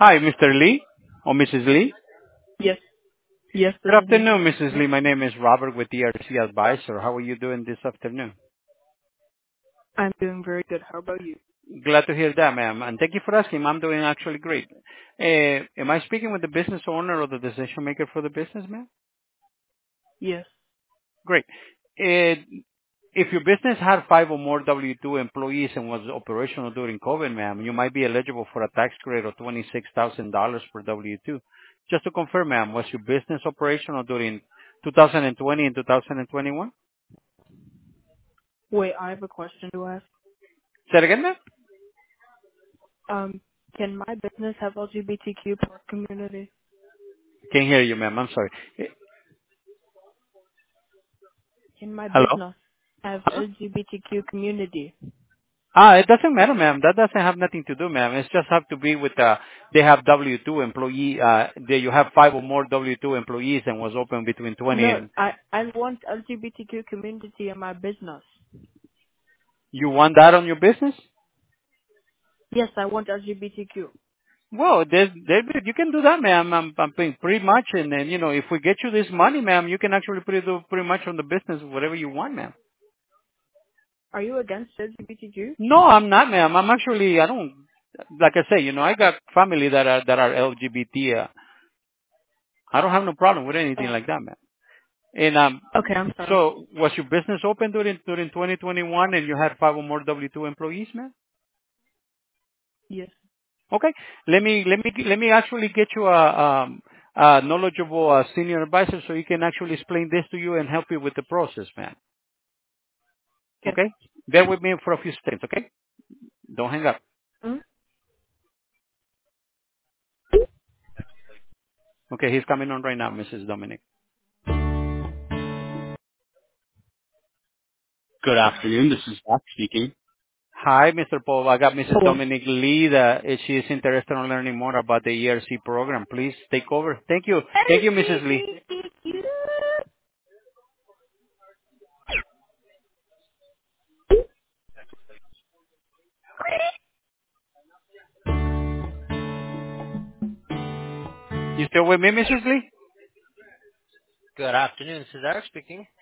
Hi, Mr. Lee or Mrs. Lee. Yes. Yes, this Good is me. afternoon, Mrs. Lee. My name is Robert with ERC Advisor. How are you doing this afternoon? I'm doing very good. How about you? Glad to hear that, ma'am. And thank you for asking. I'm doing actually great. Am I speaking with the business owner or the decision maker for the business, ma'am? Yes. Great. Uh, if your business had five or more W-2 employees and was operational during COVID, ma'am, you might be eligible for a tax credit of $26,000 per W-2. Just to confirm, ma'am, was your business operational during 2020 and 2021? Wait, I have a question to ask. Say it again, ma'am? Um, can my business have LGBTQ plus community? Can't hear you, ma'am. I'm sorry. Can my Hello? business have Huh? LGBTQ community? It doesn't matter, ma'am. That doesn't have nothing to do, ma'am. It's just have to be with, they have W-2 employee, you have five or more W-2 employees and was open between 20 No, and, I want LGBTQ community in my business. you want that on your business? Yes, I want LGBTQ. Well, you can do that, ma'am. I'm paying pretty much, and then, if we get you this money, ma'am, you can actually do pretty much on the business, whatever you want, ma'am. Are you against LGBTQ? No, I'm not, ma'am. I don't, like I say, I got family that are LGBT. I don't have no problem with anything Oh. like that, ma'am. And Okay, I'm sorry. so was your business open during 2021, and you had five or more W-2 employees, ma'am? Yes. Okay. Let me actually get you a knowledgeable senior advisor so he can actually explain this to you and help you with the process, ma'am. Okay. Okay. Bear with me for a few seconds. Okay. Don't hang up. Hmm? Okay. He's coming on right now, Mrs. Dominic. Good afternoon. This is Zach speaking. Hi, Mr. Paul. I got Mrs. Hello. Dominic Lee. She is interested in learning more about the ERC program. Please take over. Thank you. Thank you, Mrs. Lee. LGBTQ. You still with me, Mrs. Lee? Good afternoon. This is Eric speaking.